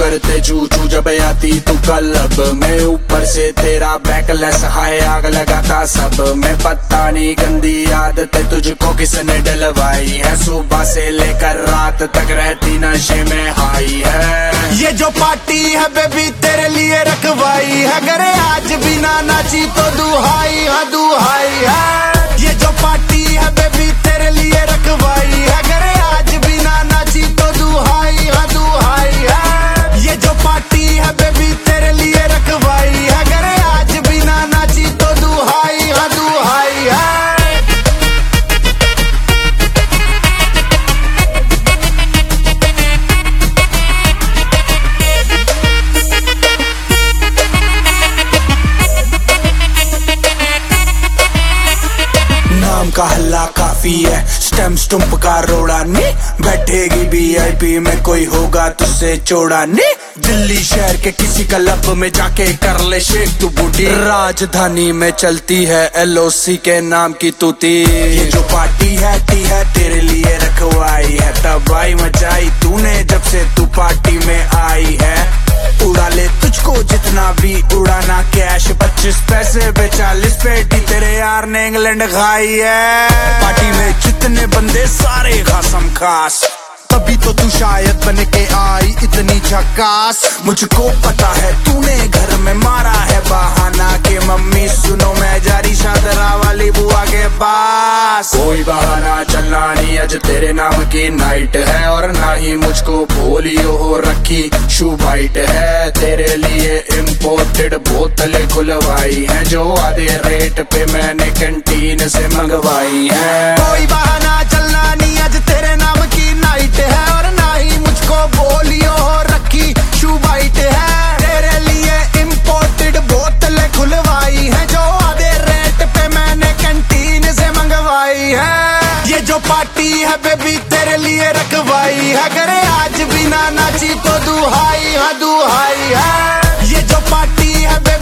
करते चू चू जब आती तू क्लब में, ऊपर से तेरा बैकलेस हाय आग लगाता सब में। पता नहीं गंदी आदतें तुझको किसने डलवाई है, सुबह से लेकर रात तक रहती नशे में हाई है। ये जो पार्टी है बेबी तेरे लिए रखवाई है, अगर आज भी ना नाची तो दुहाई है दुहाई है। ये जो पार्टी है बेबी तेरे लिए रखवाई है, अगर आज भी ना नाची तो दुहाई है दुहाई है। ये जो पार्टी है बेबी तेरे लिए रखवाई है, अगर आज भी ना नाची तो दुहाई है दुहाई है। नाम का हल्ला काफी है, स्टेम स्टुम्प का रोड़ा नहीं, बैठेगी VIP में कोई होगा तुझसे चोड़ा नहीं। दिल्ली शहर के किसी क्लब में जाके कर ले शेक तू बूटी, राजधानी में चलती है LOC के नाम की तूती। ये जो पार्टी है तेरे लिए रखवाई है, तबाही मचाई तूने जब से तू पार्टी में आई है। उड़ा ले तुझको जितना भी उड़ाना कैश, 25 पैसे पे 40 पेटी तेरे यार ने इंग्लैंड खाई है। पार्टी में जितने बंदे सारे खासम खास, तभी तो तू शायद बन के आई इतनी झकास। मुझको पता है तूने घर में मारा है बहाना के मम्मी सुनो मैं जारी शादरा वाली बुआ के पास। कोई बहाना चलना नहीं, आज तेरे नाम की नाइट है, और ना ही मुझको पोलियो हो रखी शू बाइट है। तेरे लिए इम्पोर्टेड बोतलें खुलवाई है, जो आधे रेट पे मैंने कैंटीन से मंगवाई है। कोई बहाना चलना नहीं, आज तेरे नाम की नाइट है, और ना ही मुझको बोलियो हो रखी शू बाइट है। तेरे लिए इम्पोर्टेड बोतलें खुलवाई है, जो आधे रेट पे मैंने कैंटीन से मंगवाई है। ये जो पार्टी है बेबी तेरे लिए रखवाई है, अगर आज भी ना नाची तो दुहाई है दुहाई है। ये जो पार्टी है बेबी